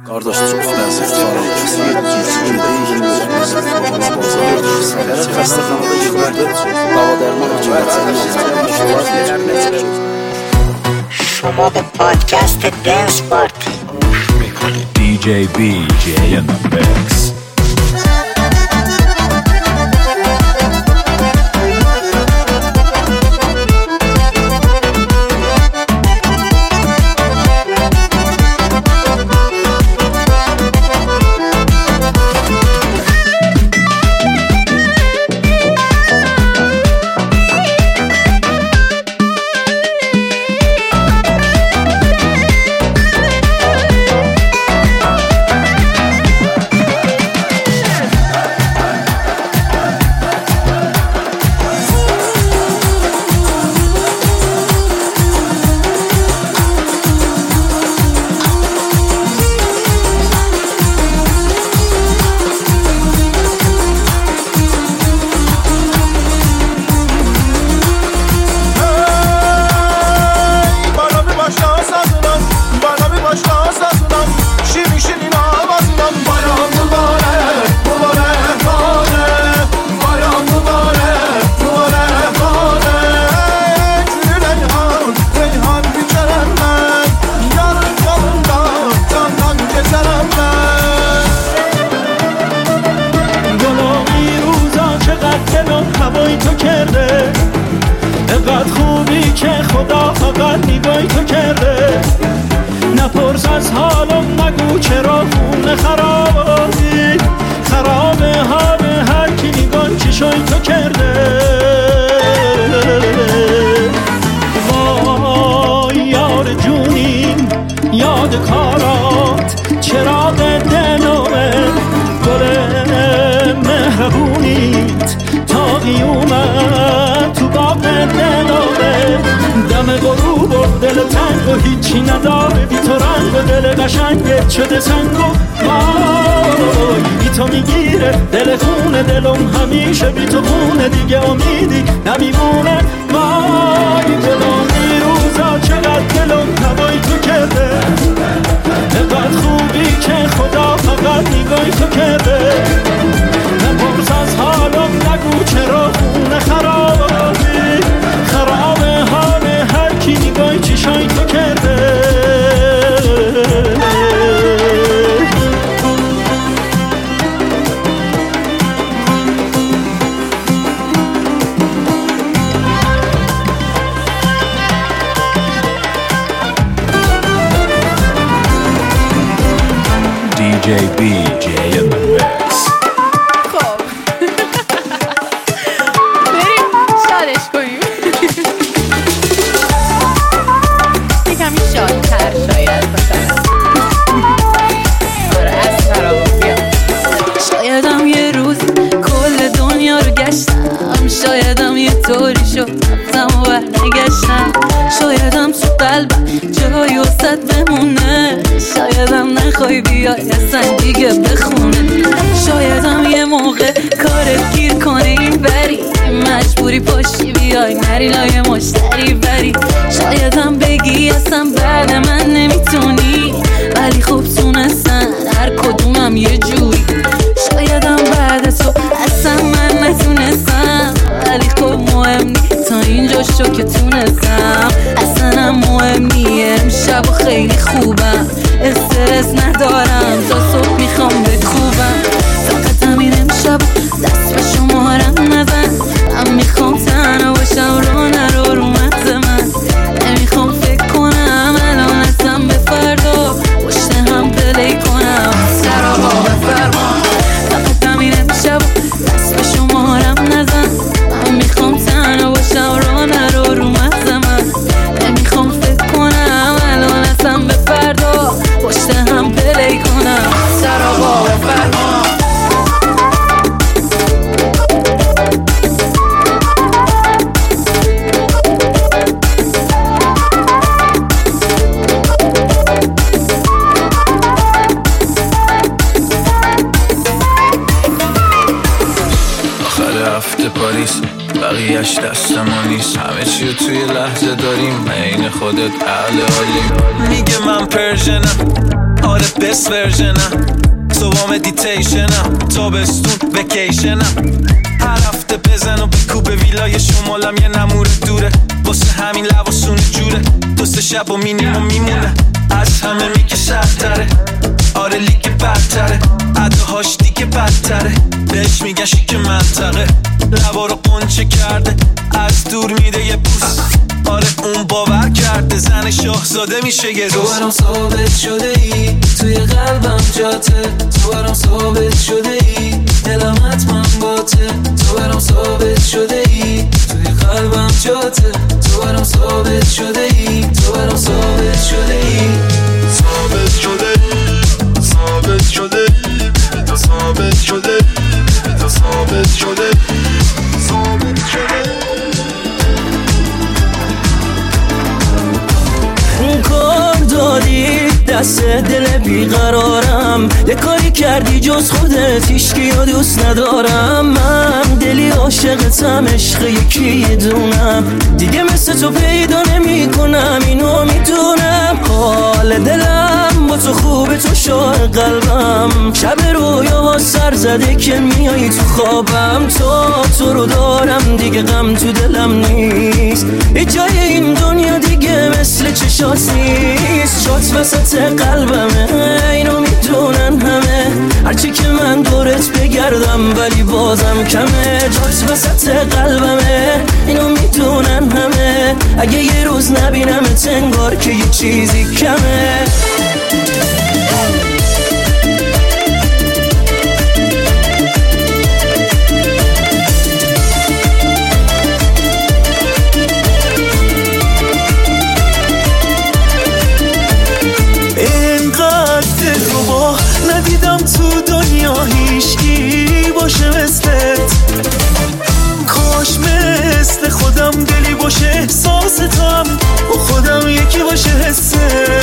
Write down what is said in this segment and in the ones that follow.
Qardaş, çox ləzzət var. Gələn xəstəxanada yığıldı. Dava dərman شما به پادکست دنس پارتی گوش میکنید. DJ BJ in the mix. هیچی نداره بی تو رنگ و دل قشنگت شده سنگ و وای بی تو میگیره دل خونه دلم همیشه بی تو خونه دیگه امیدی نمیمونه وای دلم روزا چقدر دلم هوای تو کرده اینقدر خوبی که خدا فقط نگاهی تو کرده نپرس از حالم نگو چرا خونه خرابی خرابه حال هر کی نگاهی چشای تو کرده DJ BJ in the mix. خب بریم شادش کنیم یکمی شادتر شاید باشم آره از فرابا بیا شایدم یه روز کل دنیا رو گشتم شایدم یه طوری شد رفتم و برنگشتم شایدم تو قلبم جایی وسط بمونه شایدم نخوای بیای اصلا دیگه بخونه شایدم یه موقع کارت گیر کنه این بری مجبوری پاشی بیای نری لای مشتری بری شایدم بگی اصلا بعد من نمیتونی ولی خوب تونستن هر کدومم یه جوری شایدم بعد تو اصلا من نتونستم ولی خوب مهم نی تا اینجا شو که تونستم اصلا هم مهم نی امشب و خیلی خوبم استرس ندارم تا صبح میخوام بکوبم فقط همین امشب دست به شمارم نزن من میخوام تنها باشم رو نرو رو مغز من نمیخوام فکر کنم الان اصلا به فردا پشت هم پلی کنم سرابا بفرما فقط همین امشب دست به شمارم نزن من میخوام تنها باشم رو نرو رو مغز من نمیخوام فکر کنم الان اصلا به فردا پشت هم پلی کنم سرابا بفرما هفته پاریس بقیهش دست ما نیست همه چی رو توی لحظه داریم عین خودت اهل حالیم میگه من پرژنم آره بست ورژنم صبح مدیتیشنم تابستون وکیشنم هر هفته بزن و بکو به ویلای شمالم یه نمور دوره واسه همین لباسون جوره 2-3 شب و مینیمم میمونه از همه میگه سختره آره لیگ بدتره اداهاش دیگه بدتره بهش میگن شیک منطقه لبا رو قنچه کرده از دور میده یه بوس آره اون باور کرده زن شاهزاده میشه یه روز تو برام ثابت شده ای توی قلبم جاته تو برام ثابت شده ای دلم حتما باته تو برام ثابت شده ای توی قلبم جاته تو برام ثابت شده ای تو برام ثابت شده ای ثابت شده ای ثابت شده ای تو ثابت شده ای تو ثابت شده ای ثابت شده اون کار دادی دست دل بیقرارم یه کاری کردی جز خودت هیچکی رو دوست ندارم من دلی عاشقتم عشق یکی دونم دیگه مثل تو پیدا نمی کنم اینو میدونم حال دلم با تو خوبه تو شاه قلبم شب رویا سر زده که میایی تو خوابم تو رو دارم دیگه غم تو دلم نیست هیچ جای این دنیا دیگه مثل چشات نیست شات وسط قلبمه اینو میدونن همه هرچی که من دورت بگردم ولی بازم کمه جات وسط قلبمه اینو میدونن همه اگه یه روز نبینمت انگار که یه چیزی کمه ندیدم تو دنیا هیچکی باشه مثلت کاش مثل خودم دلی باشه احساستم با خودم یکی باشه حست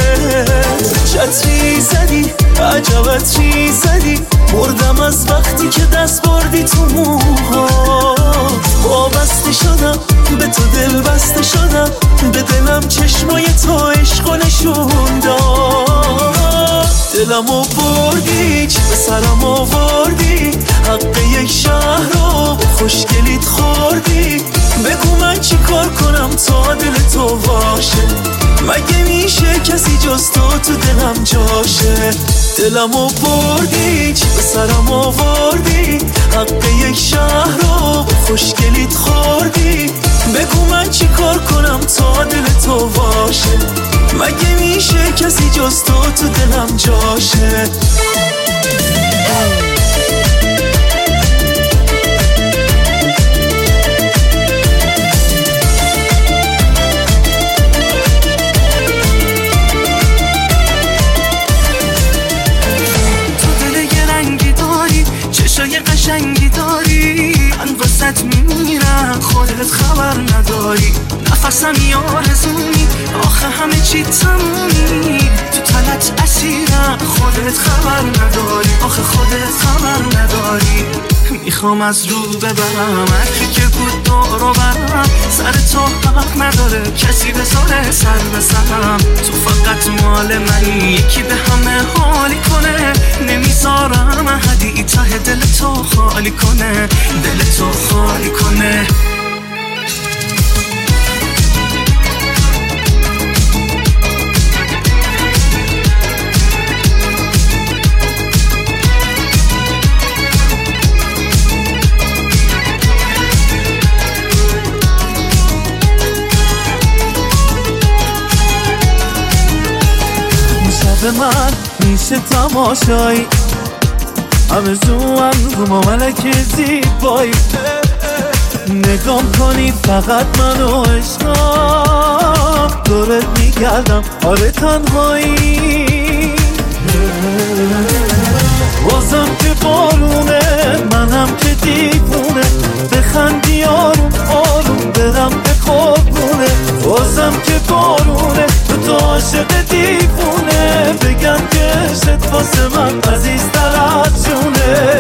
چتری زدی عجبت چی زدی مردم از وقتی که دست بردی تو موها وابسته شدم به تو دل بسته شدم به دلم چشمای تو عشق نشون داد دلمو بردی چی به سرم آوردی حق یک شهر رو خوشگلیت خوردی بگو من چی کار کنم تا دل تو باشه مگه میشه کسی جز تو دلم جاشه دلمو بردی چی به سرم آوردی حق یک شهر رو خوشگلیت خوردی بگو من چی کار کنم تا دل تو باشه مگه میشه کسی جز تو دلم جاشه چشای قشنگی داری من واسط میمیرم خودت خبر نداری نفسم یارزونی آخه همه چی تمومی تو تلت اسیرم خودت خبر نداری آخه خودت خبر نداری میخوام از رو ببرم هرکی که بود دارو برم سر تو حق نداره کسی بذاره سر بزنم تو فقط مال منی یکی به همه حالی کنه نمیذارم احدی ته دل تو خالی کنه دل تو خالی کنه به من میشه تماشایی همه زوان رو ما ملک زیبایی نگام کنی فقط منو عشقم دورت میگردم آره تنهایی بازم که بارونه منم که دیوونه بخندی آروم آروم برم به قربونه بازم که بارونه تو عاشق دیوونه بگن که عشقت واسه من عزیزتر از جونه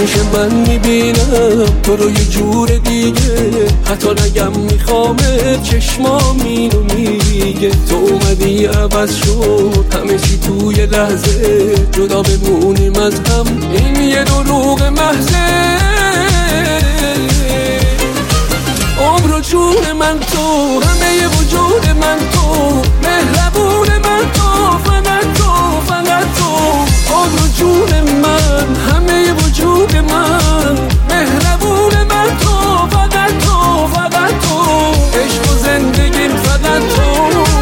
همیشه من میبینم تو رو یه جور دیگه، حتی نگم میخوامت چشمام اینو میگه. تو اومدی عوض شد همه چی توی لحظه، جدا بمونیم از هم این یه دروغ محضه. عمر و جون من تو، همه وجود من تو، مهربون من تو، فقط تو، فقط تو. عمر و جون من، همه وجود من، مهربون من تو، فقط تو، فقط تو. عشق و زندگیم فقط تو.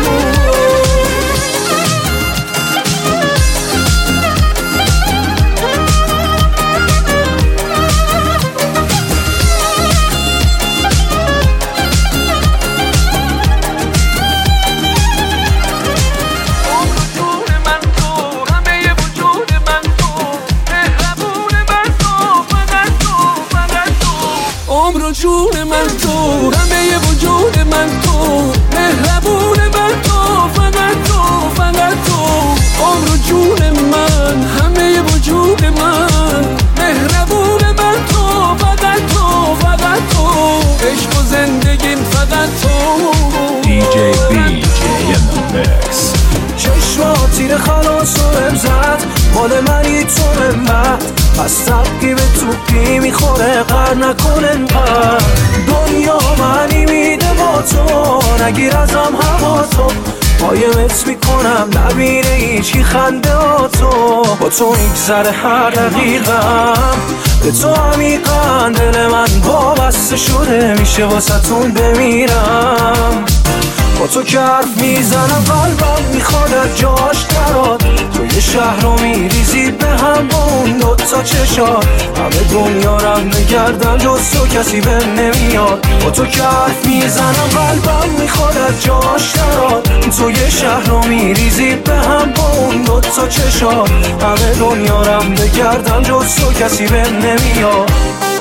جون من تو، همه وجود من تو، مهربون من تو، فقط تو، فقط تو. عمر و جون من، همه وجود من، مهربون من تو، فقط تو، فقط تو. عشق و زندگیم فقط تو. DJ BJ in the mix. چشمات تیر خلاص و امزد، مال منی تو منبت، پس تبقی به توپی میخوره قر نکن انقدر. دنیا منی میده با تو، نگیر ازم هوا تو، قایمت میکنم نبینه هیچی خنده ها تو. با تو میگذره هر دقیقم، به تو عمیقا دل من وابسته شده، میشه واسه‌تون بمیرم. با تو که حرف میزنم قلبم میخواد از جاش دراد، تو یه شهر رو میریزید به هم با اون دوتا چشات. همه دنیا رم نگردن جز تو کسی به نمیاد. با تو که حرف میزنم قلبم میخواد از جاش دراد، تو یه شهر رو میریزید به هم با اون دوتا چشات. همه دنیا رم نگردن جز تو کسی به نمیاد.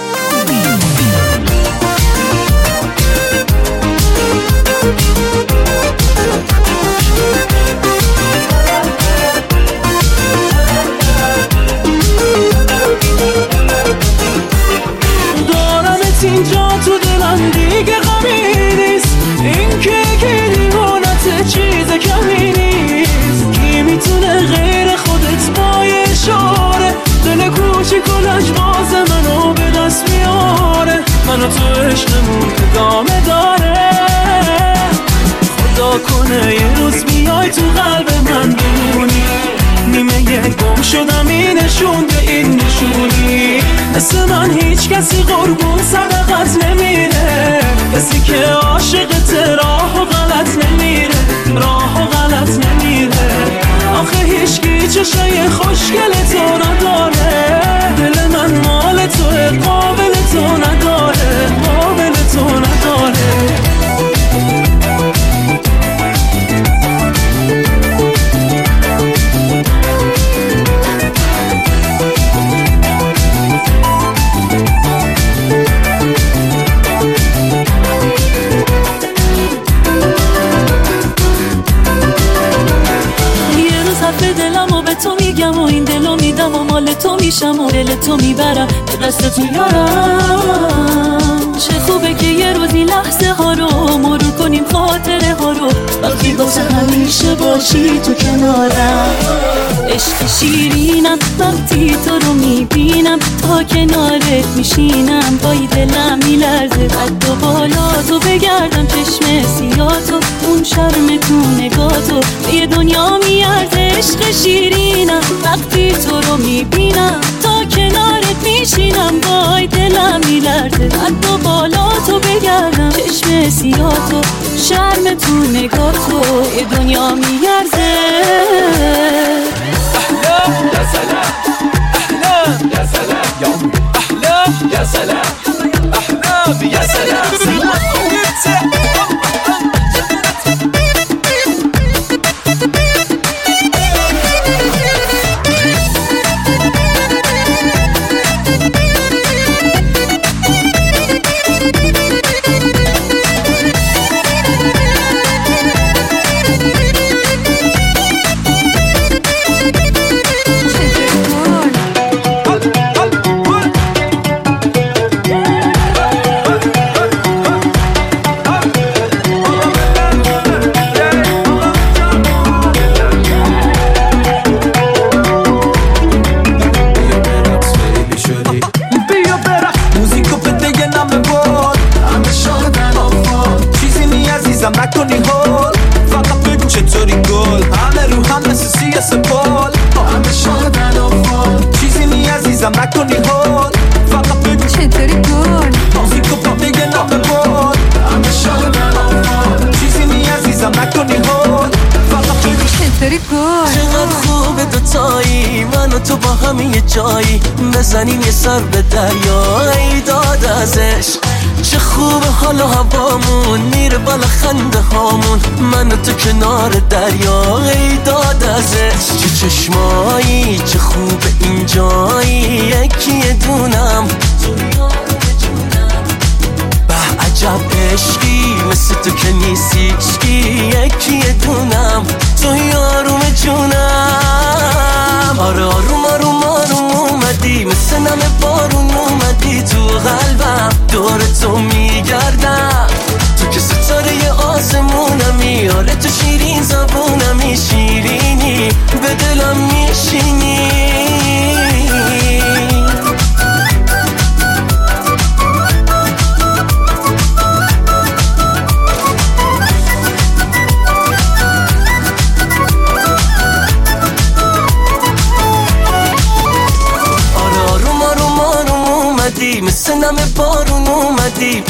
دارمت اینجا تو دلم دیگه غمی نیست، این که دیوانت چیز کمی نیست. کی میتونه غیر خودت با یه اشاره دل کوچیک و لجباز منو به دست میاره. منو تو عشقمون ادامه داره، خدا کنه یه روز بیای تو قلب من بمونی. نیمه گم شدم این نشون به این نشونی، مثل من هیچ کسی قربون صدقت نمیره. کسی که عاشقت راه و غلط نمیره، راه و غلط نمیره. آخه هیچکی چشای خوشگل تو نداره، دل من مال توه قابل تو نداره، قابل تو نداره. به دلم و به تو میگم و این دلو میدم و مال تو میشم و دل تو میبرم به دست تو یارم. چه خوبه که یه روزی لحظه ها رو مرور کنیم، خاطره ها رو، وقتی واسه همیشه باشی تو کنارم. عشق شیرینم وقتی تو رو میبینم، تا کنارت میشینم پای دلم میلرزه. قد و بالا تو بگردم چشم سیاتو، اون شرم تو نگاتو یه دنیا میارزه. عشق شیرینم وقتی تو رو میبینم، تا کنارت میشینم پای دلم میلرزه. قد و بالا تو بگردم چشم سیاتو، شرم تو نگاتو یه دنیا میارزه. أحلام يا سلام، أحلام يا سلام، أحلام يا سلام، أحلام يا سلام. عزیزم نکنی هول، فقط بگو چطوری گل، همه رو هم مثل سیاس پول، همه شادن و فال، چیزی نی عزیزم نکنی هول، فقط بگو چطوری گل، موزیکو پا میگه نامه بول، همه شادن و فال، چیزی نی عزیزم نکنی هول، فقط بگو چطوری گل. چقدر خوبه دوتایی من و تو با هم یه جایی، بزنیم یه سر به دریا ای داد ازش، چه خوبه حال و هوامون میره بالا خنده هامون، من و تو کنار دریا ای داد ازش، چه چشمایی چه خوبه اینجایی، یکی دونم به عجب عشقی مثل تو که نیستیشکی، یکی دونم تو یاروم جونم، آره آروم آروم آروم اومدی مثل نم بارون اومدی تو قلبم، دور تو میگردم تو که ستاره آسمونمی، آره تو شیرین زبونمی، شیرینی به دلم میشینی. مثل نم بارون اومدی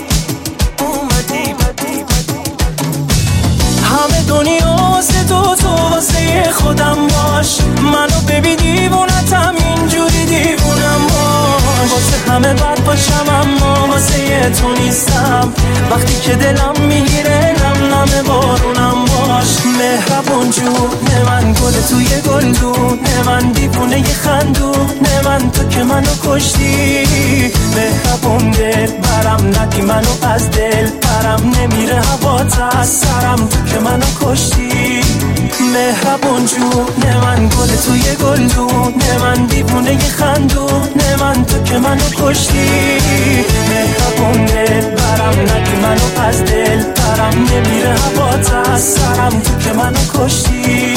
همه دنیا واسه تو واسه خودم باش، منو ببین دیوونتم اینجوری دیوونم باش، واسه همه بد باشم اما واسه تو نیستم، وقتی که دلم میگیره نم بارونم باش، مهربون جون من گل توی گلدون من، دیوونه ی خندون من، تو که منو کشتی، مهربون دل برم ندی منو از دل برم، نمیره هوات از سرم تو که منو کشتی، مهربون جون من گل توی گلدون من، دیوونه ی خندون من، تو که منو کشتی، مهربون دل برم ندی منو از دل برم، نمیره هوات از سرم تو که منو کشتی.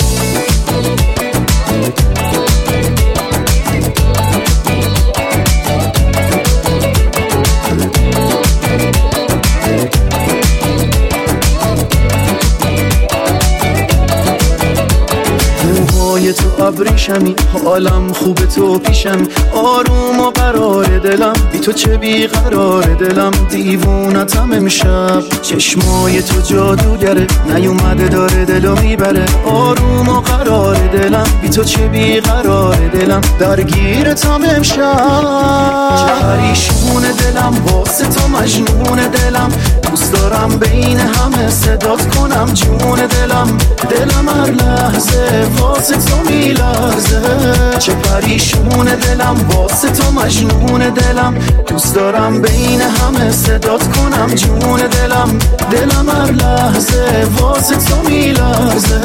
موهای تو ابریشمی، حالم خوبه تو پیشم، آروم و قرار دلم، بی تو چه بی قرار دلم، دیوونتم امشب، چشمای تو جادوگره، نیومده داره دلو میبره، آروم و قرار دلم، بی تو چه بی قرار دلم، درگیرتم امشب، پریشون دلم واسه تو مجنون دلم، دوست دارم بین همه صدات کنم جون دلم، دلم هر لحظه واسه تو میلرزه، چه پریشون دلم واسه تو مجنون دلم، دوست دارم بین همه صدات کنم جون دلم، دلم هر لحظه واسه تو میلرزه.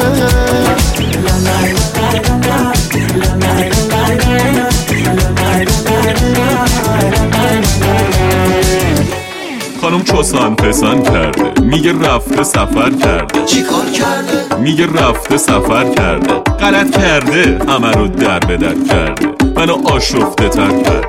خانم چوسان پسان کرده، میگه رفته سفر کرده، چی کار کرده؟ میگه رفته سفر کرده، غلط کرده همه رو در به در کرده، منو آشفته تر کرده،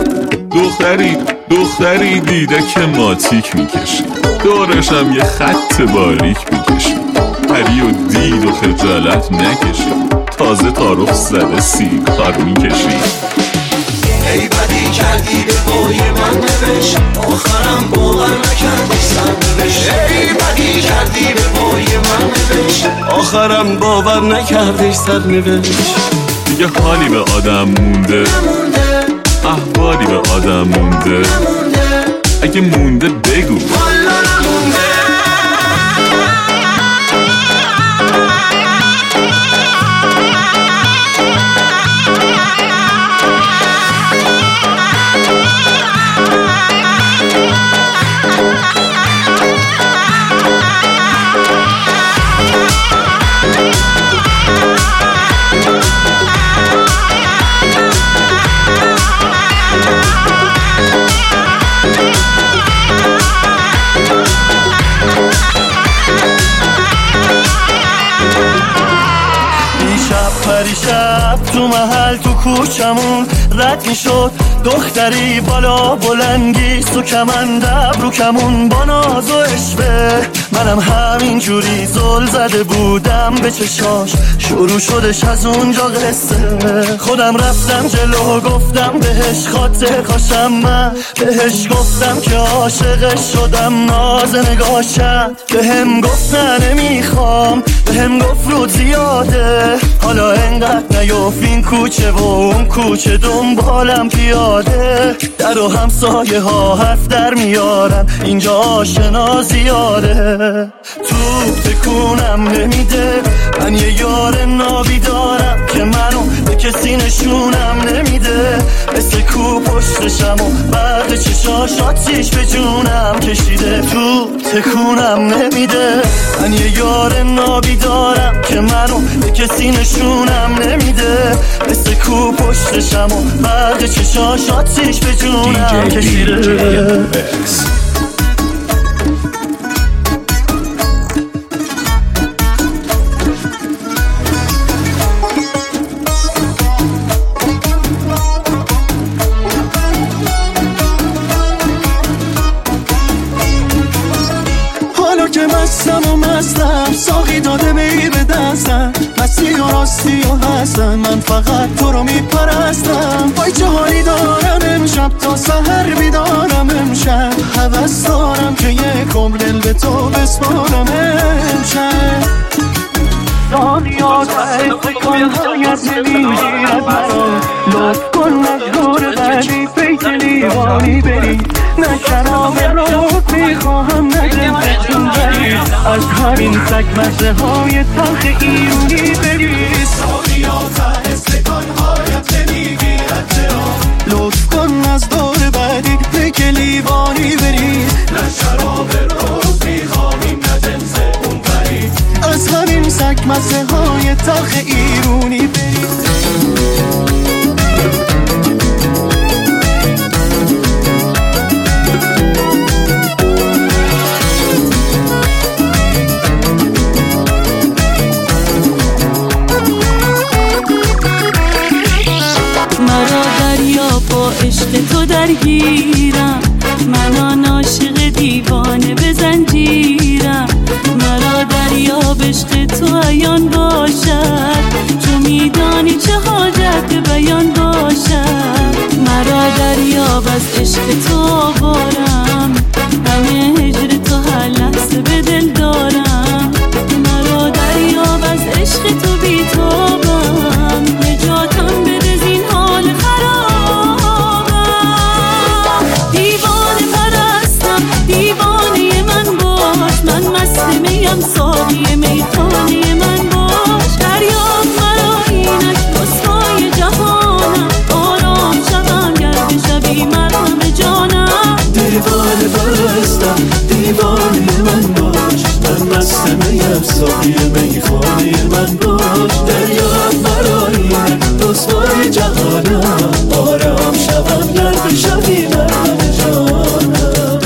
دختری دیده که ماتیک میکشی، دورشم یه خط باریک میکشی، پری و دید و خجالت نکشی، تازه تعارف زده سیگار میکشی، ای بدی کردی به پای من نوشت، آخرم باور نکردی سر نوشت، ای بدی کردی به پای من نوشت، آخرم باور نکردی سر نوشت، دیگه حالی به آدم مونده، احوالی به آدم مونده، اگه مونده بگو والا نمونده. پریشب تو محل تو کوچمون رد میشد دختری بالا بلنگی سو کمندب رو کمون با ناز و عشوه، منم همین جوری زل زده بودم به چشاش، شروع شدش از اونجا قصه. خودم رفتم جلو گفتم بهش خاطر کاشم، من بهش گفتم که عاشقش شدم، ناز نگاشم بهم گفت نه نمیخوام، بهم گفت رو زیاده، حالا انقدر نیوف این کوچه و اون کوچه دنبالم پیاده، در و همسایه ها حرف در میارن اینجا آشنا زیاده. تو تکونم نمیده، من یه یار نابی دارم که منو به کسی نشونم نمیده، مثل کو پشتشم و برق چشاش آتیش به جونم کشیده. تو تکونم نمیده، من یه یار نابی دارم که منو به کسی نشونم نمیده، مثل کو پشتشم و برق چشاش آتیش به جونم کشیده. مستم ساقی داده بی به دستم، مستی و راستی و حسن، من فقط تو رو میپرستم. وای چه حالی دارم امشب تا سحر بیدارم امشب، هوس دارم که یک عمر دل به تو بسپارم امشب. دنیا تحت کنهایت نمیگیرد مرا، لطف کن مجبور بعدی پیت لیوانی بری، نه شراب روت میخواهم نه دلتون بری، از همین سگ مزه های تلخ ایرونی بری. دنیا تحت کنهایت نمیگیرد چرا، لطف کن از دور بعدی پیت لیوانی بری، نه شراب روت میخواهیم نه جنس اون بری، از همین سگ مزه های تلخ ایرونی بری. مرا دریا با عشق تو درگیرم، من عاشق دیوانه به زنجیرم، مرا دریا به عشق تو عیان باشد، تو میدانی چه حاجت به بیان باشد، مرا دریا بس عشق تو آوارم، همه هجر تو هر لحظه به دل دارم، مرا دریا بس عشق تو بیتابم، نجاتم بده زین حال خرابم. دیوانه پرستم دیوانه من باش، من مست میم ساقی میخانه من باش، دریا مرا اینک رسوای جهانم، آرام شوم گر بشوی مرهم جانم. دیوانه پرستم دیوانه من باش، من مست میم ساقی میخانه من باش، دریا مرا اینک رسوای جهانم، آرام شوم گر بشوی مرهم جانم.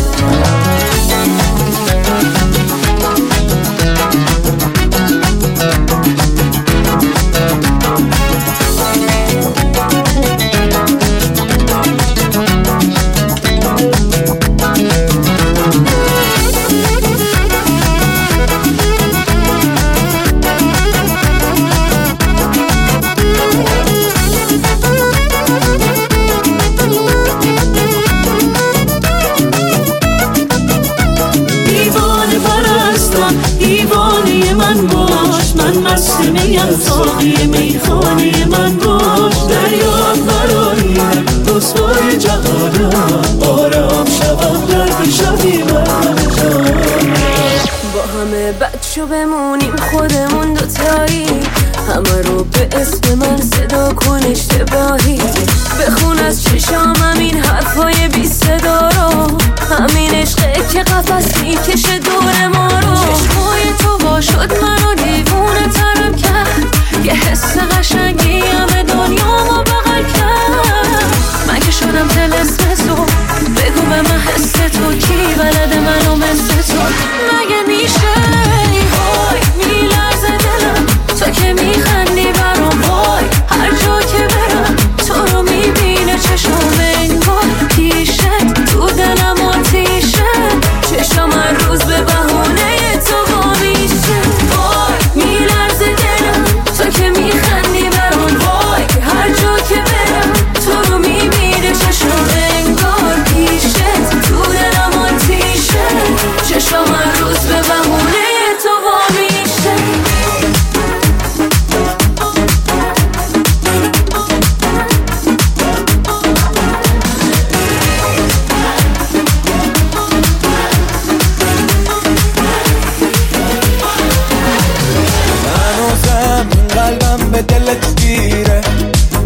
دیوانه من باش، من مست میم ساقی میخانه من باش، دریا مرا اینک رسوای جهانم، آرام شوم گر بشوی مرهم جانم. با همه بد شو بمونیم خودمون دوتایی، همه رو به اسم من صدا کن اشتباهی، بخون از چشامم این حرفای بی صدا رو، همین عشقه که قفس میکشه دور ما رو، چشمای تو با شد منو دیوونه ترم کرد، یه حس قشنگی همه دنیامو بغل کرد، من که شدم طلسم تو، بگو به من حس تو کی بلده منو مثل تو، مگه میشه وای میلرزه دلم تو که میخندی برام، وای هر جا که برم تو رو میبینه چشم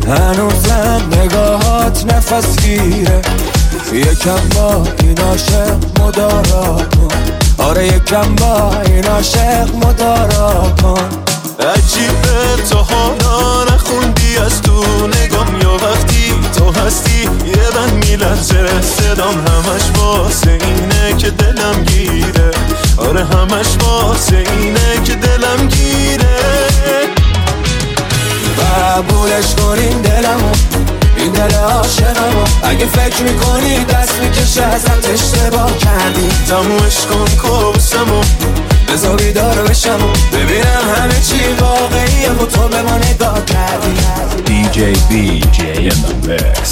هنوزم نگاهات نفس گیره، یکم با این عاشق مدارا کن. آره یکم با این عاشق مدارا کن. عجیبه تا حالا نخوندی از تو نگام، یا وقتی تو هستی یه بند میلرزه صدام، همش واسه اینه که دلم گیره. آره همش واسه اینه که دلم گیره. قبولش کنین دلمو، این دل عاشقمو. اگه فکر میکنی دست میکشه ازت اشتباه کردی، تمومش کن کابوسمو، بذار بیدار بشم و ببینم همه چی واقعیه و تو به ما نگاه کردی. DJ BJ in the mix.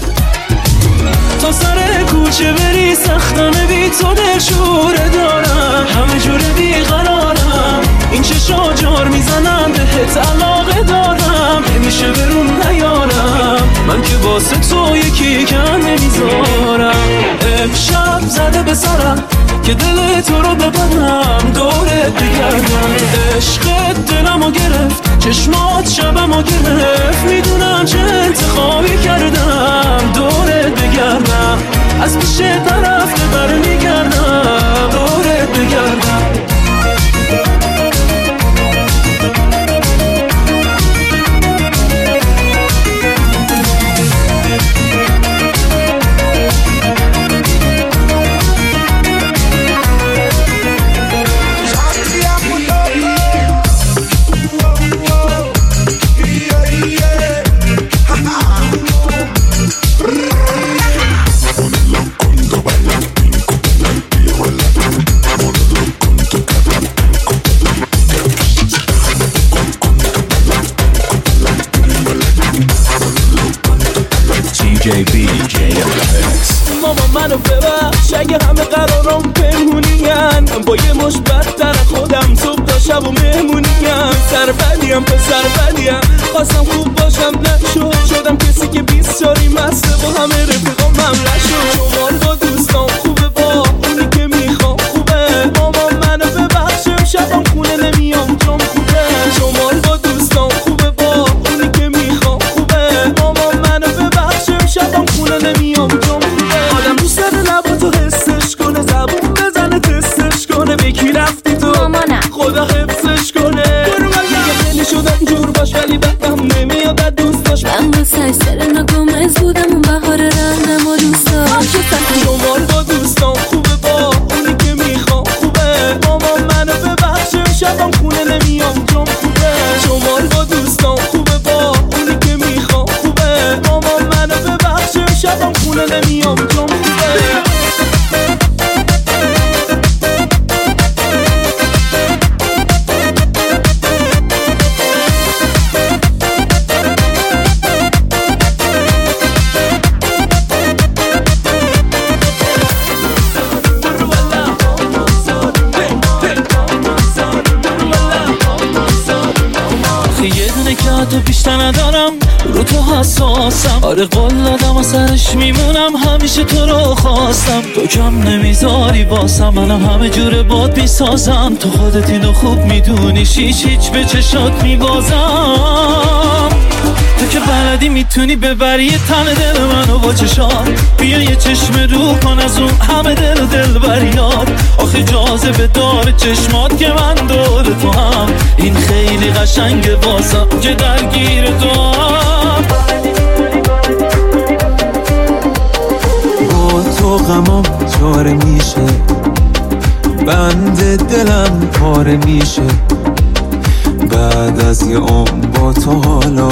تا سر کوچه بری سختانه بی تو دلشوره دارم، همه جوره بیقرارم، این چشا جار میزنم بهت علاقه دارم، نمیشه برون نیارم، من که واسه تو یکی کم نمیذارم. امشب زده به سرم که دل تو رو ببرم، دورت بگردم. عشقت دلمو گرفت، چشمات شبمو گرفت، میدونم چه انتخابی کردم، دورت بگردم، از پیش طرف برمیگردم، دورت بگردم. ماما منو ببخش اگه همه قرارم پنهونیم، با یه مش بدتر خودم صبح تا شب و مهمونیم. سربدیم پسر بدیم، خواستم خوب باشم نشد، شدم کسی که 20 سالی مسته با همه رفیقام مملح شد. شمال با دوستان خوبه، با اونی که میخوام خوبه. ماما منو ببخش شبم خونه نمیام جام خوبه. شمال با دوستان خوبه، با اونی که میخوام خوبه. ماما منو ببخش شبم خونه نمیام جام خوبه. آدم دوست داره لباتو حسش کنه، زبون بزنه تستش کنه، بکی رفتی تو خدا حفظش کنه. دیگه خیلی شدم جور باش ولی بدم نمیاد از دوست داشت. من با سرسر نگامز بودم اون بهار رهنم و دوست داشت. شمال با دوستان خوبه، با اونی که میخوام خوبه. ماما منو ببخش شبم خونه نمیام جام خوبه. شمال با دوستان خوبه، با اونی که میخوام خوبه. ماما منو ببخش شبم خونه نمیام جام خوبه. تو بیشتر ندارم، رو تو حساسم. آره قول دادم و سرش میمونم، همیشه تو رو خواستم. تو کم نمیذاری واسم، منم همه جوره باد میسازم. تو خودت اینو خوب میدونی، هیچ به چشات میبازم. تو که بلدی میتونی ببری یه تن دل منو با چشات. بیا یه چشم رو کن از اون همه دل و دل بریات. آخه جاذبه داره چشمات که من دور تو هم. این خیلی قشنگه واسم که درگیر تو هم. با تو غمام چاره میشه، بند دلم پاره میشه. بعد از یه عمر با تو حالا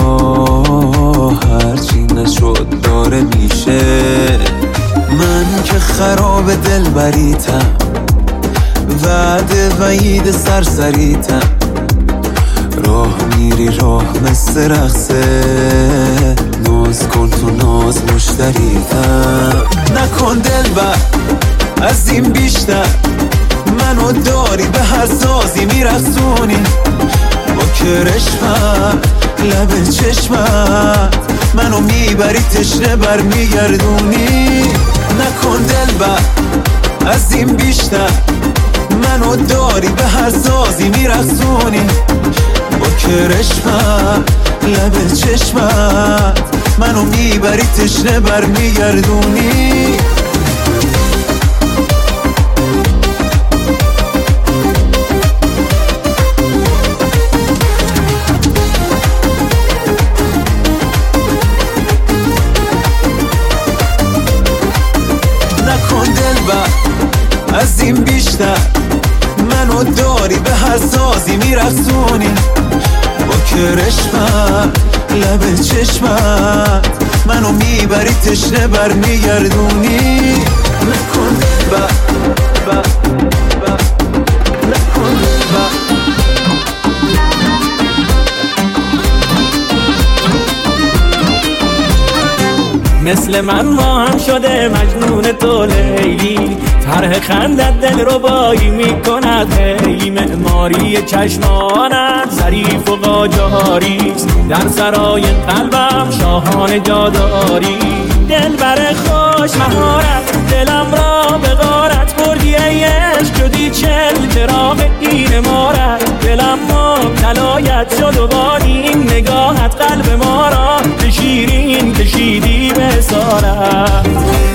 هرچی نشد داره میشه. من که خراب دل بریتم، وعده وعید سرسریتم. راه میری راه مثل رقصه، ناز کن تو ناز مشتریتم. نکن دل بر از این بیشتر، منو داری به هر سازی میرسونی. با کرشمت لب چشمت منو میبری تشنه بر میگردونی. نکن دل بر از این بیشتر، منو داری به هر سازی میرسونی. با کرشمت لب چشمت منو میبری تشنه بر میگردونی نکن دلبر از این بیشتر منو داری به حساسی میرسونی با کرشمت لب چشمت منو میبری تشنه بر میگردونی نکن دلبر نکن دلبر مثل من با هم شده مجنون تو لیلی طرح خندت دل رو بایی میکند هی معماری چشمانت ظریف و قاجاریست در سرای قلبم شاهان جاداری دلبر خوش مهارت دلم را به غارت بردی ای عشق شدی چل چراغ این مارت دلم مبتلایت شد و با این نگاهت قلب ما را به شیرین کشیدی به اسارت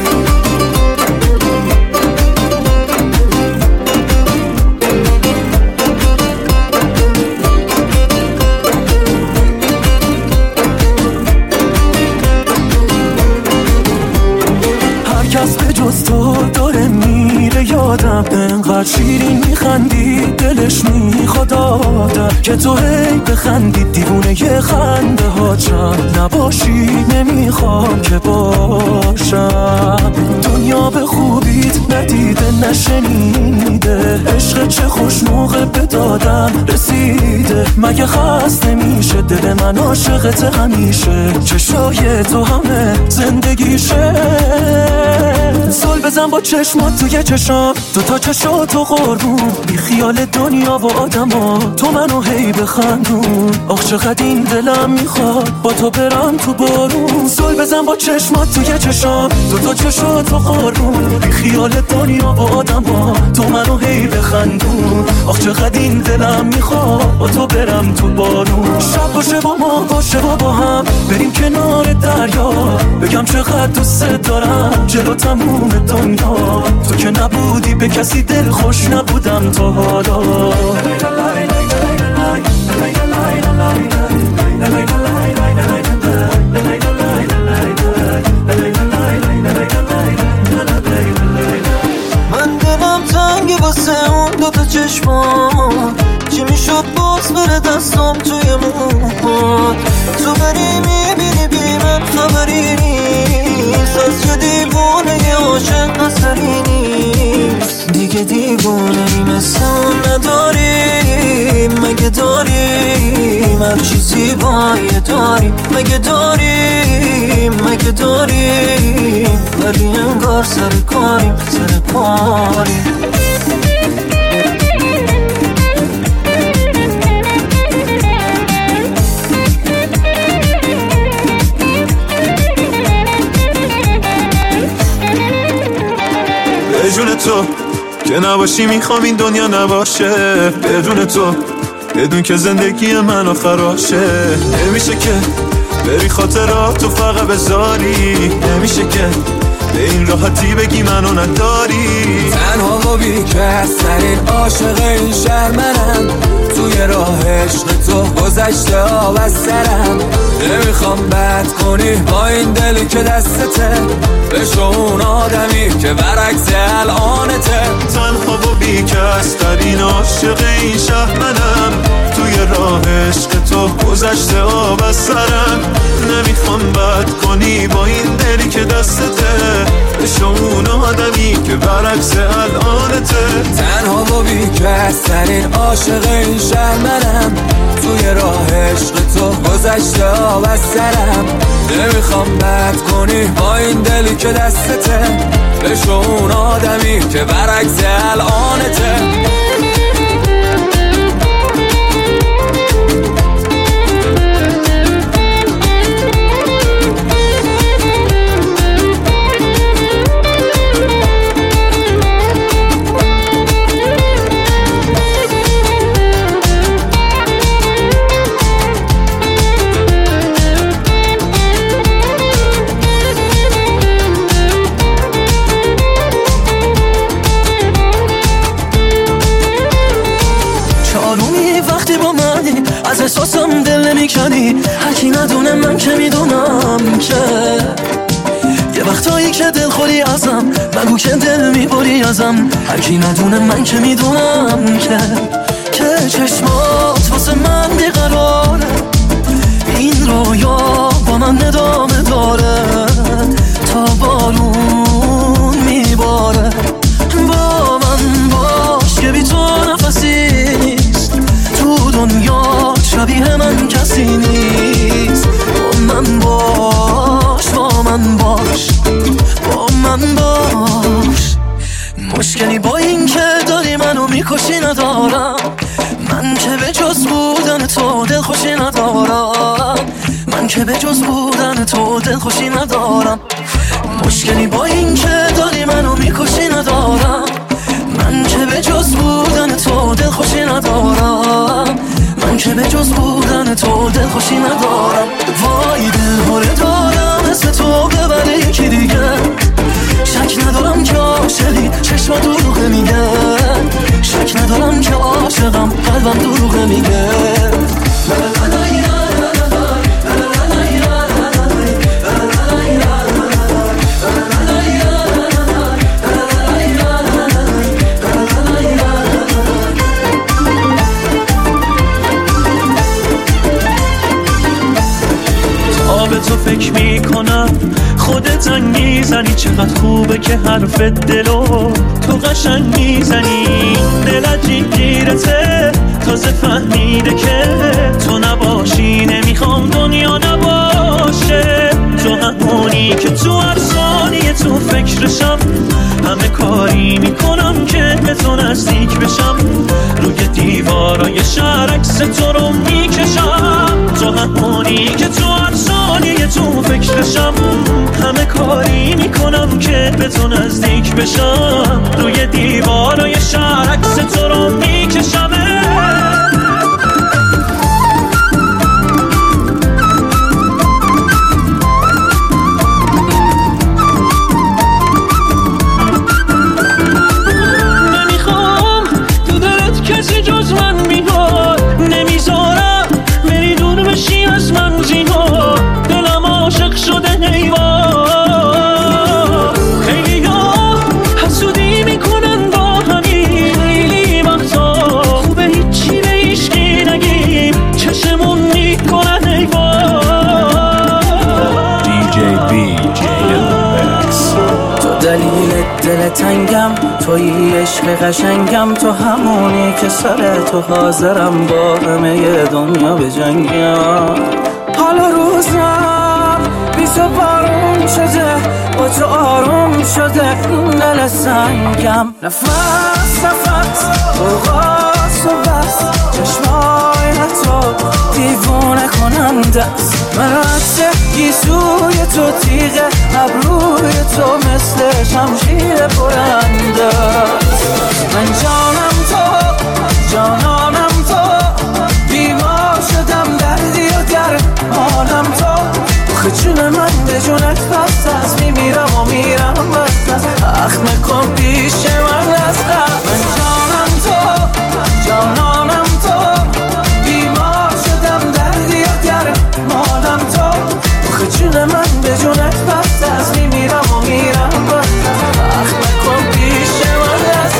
کس به جز تو داره میره یادم انقدر شیرین میخندی دلش میخواد آدم که تو هی بخندی دیوونه یه خنده ها چند نباشی نمیخوام که باشم دنیا به خوبیت ندیده نشنیده عشق چه خوش موقع به دادم رسیده مگه خسته میشه دل من عاشقت همیشه چشای تو همه زندگیشه سال بزن با چشمات توی چشام دوتا چشاتو قربون بی خیال دنیا و آدما تو منو هی بخندون آخ چقدر این دلم میخواد با تو برم تو بارون سال بزن با چشمات توی چشام دوتا چشاتو قربون بی خیال دنیا و آدما تو منو هی بخندون آخ چقدر این دلم میخواد با تو برم تو بارون شب باشه با ما باشه با هم بریم کنار دریا بگم چقدر دوست دارم جلو تموم دنیا تو که نبودی به کسی دل خوش نبودم تا حالا من دلم تنگی واسه اون دوتا چشمان چی میشد باز بره دستم توی موهات تو بری میبینی بی من خبری نیست از یه دیوانه یه عاشق اثری نیست دیگه دیوانه ای مثل اون نداریم مگه داریم هر چیزی باید داریم مگه داریم ولی انگار سر کاریم سر پاریم بدون تو که نباشی میخوام این دنیا نباشه بدون تو بدون که زندگی من خراشه نمیشه که بری خاطراتو فقط بذاری نمیشه که به این راحتی بگی منو نداری تنها و بی‌کس‌ترین عاشق این شهر منم توی راه عشق تو گذشته آب از سرم نمیخوام بد کنی با این دلی که دستته بشو اون آدمی که برعکس الانته تنها و بی‌کس‌ترین عاشق این شهر منم توی راه عشق تو گذشته آب از سرم نمیخوام بد کنی با این دلی که دستته بشو اون آدمی که برعکس الانته تنها و بی‌کس‌ترین عاشق این شهر منم توی راه عشق تو گذشته آب از سرم نمیخوام بد کنی با این دلی که دستته بشو اون آدمی که برعکس الانته چه آرومی وقتی با منی، از احساسم دل نمیکنی. هرکی ندونه من که میدونم که یه وقتایی که دل خوری ازم، بگو که دل میبری ازم. هرکی ندونه من که میدونم که چشمات واسه من بیقراره، این رویا با من ندامه داره تا بارون میباره. با من باش که بی تو نفسی نیست، تو دنیا شبیه من کسی نیست. با من باش، با من باش، با من باش. مشکلی با این که داری منو میکشی ندارم، من که به جز بودن تو دل خوشی ندارم، من که به جز بودن تو دل خوشی ندارم. مشکلی با این که داری منو میکشی ندارم، من که به جز بودن تو دل خوشی ندارم، من که به جز بودن تو دل خوشی ندارم. وای دل هره دارم اسم تو ببره یکی دیگه، شک ندارم که عاشقی چشما دروغه میگه، شک ندارم که عاشقم قلبم دروغه میگه. به تو فکر میکنم خودت زنگ میزنی، چقدر خوبه که حرف دلو تو قشنگ میزنی. دلت گیرته تازه فهمیده که تو نباشی نمیخوام دنیا نباشه. تو همونی که تو هر ثانیه تو فکرشم، همه کاری میکنم که به تو نزدیک بشم. روی دیوارای شهر عکس تو رو میکشم. تو همونی که تو هر ثانیه تو فکرشم، همه کاری میکنم که به تو نزدیک بشم. روی دیوارای شهر عکس تو رو میکشم. دل تنگم توی عشق قشنگم، تو همونی که سر تو حاضرم با همه دنیا به جنگم. حالا روزم بی تو بارون شده، با تو آروم شده دل سنگم. نفس نفس برقاس و بس، چشمای تو دیوونه کنم دست. من رسته گیسوی تو تیغه، ابروی تو مثل شمشیر برنده. من جانم تو، جانانم تو، بیمار شدم دردی و درمانم تو. آخه جون من به جونت بست است، میمیرم و میرم بست است. اخ نکن پیش من است. من جانم تو، جانانم تو، بیمار شدم دردی و درمانم تو. آخه جون من به جونت بست است، میمیرم و میرم بست است. اخ نکن پیش من است.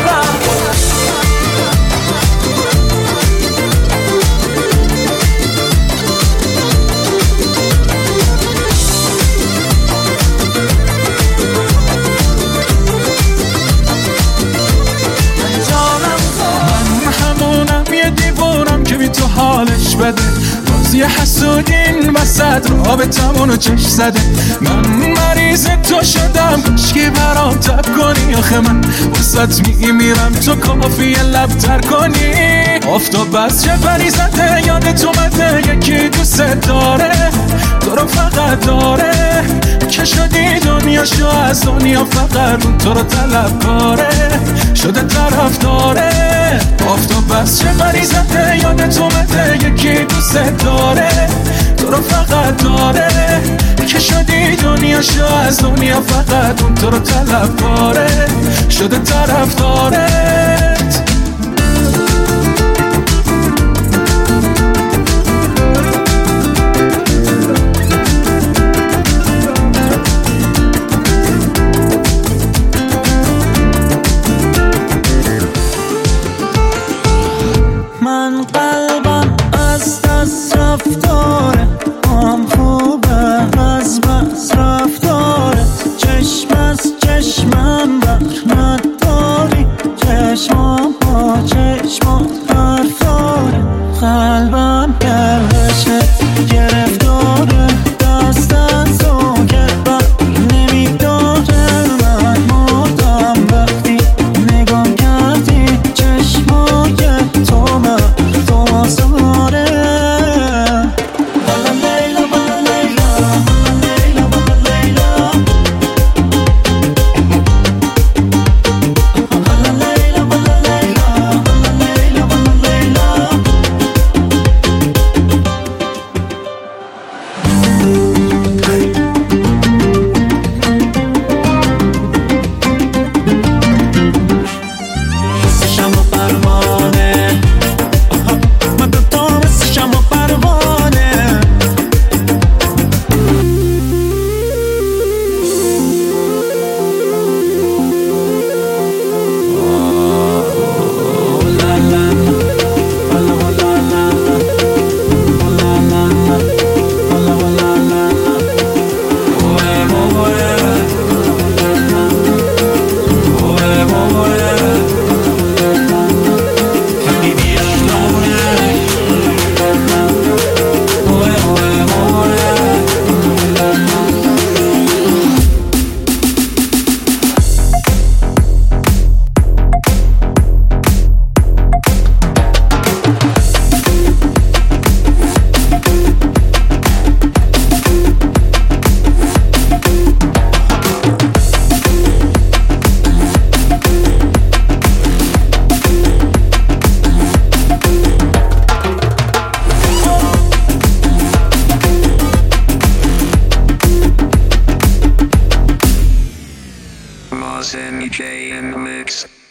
تو حالش بده، بازی حسودین وسط رابطمونو چش زده. من مریض تو شدم کشکی برام تب کنی، آخه من وسط میمیرم تو کافیه لب تر کنی. آفتاب بس چه پری زده یادت اومده، یکی دوست داره تو رو فقط داره، که شدی دنیاشو از دنیا فقط تو رو طلب کاره، شده طرف داره. آفتاب بس چه پری زده یادت اومده، یکی دوست داره تو رو فقط داره، که شدی دنیاشو از دنیا فقط تو رو طلب کاره، شده طرف داره. قلبم گرشه گرفتاره دستت تو که نمیداره من مردم وقتی نگام کردی چشمای تو من تو آزاره Moss and J in the mix.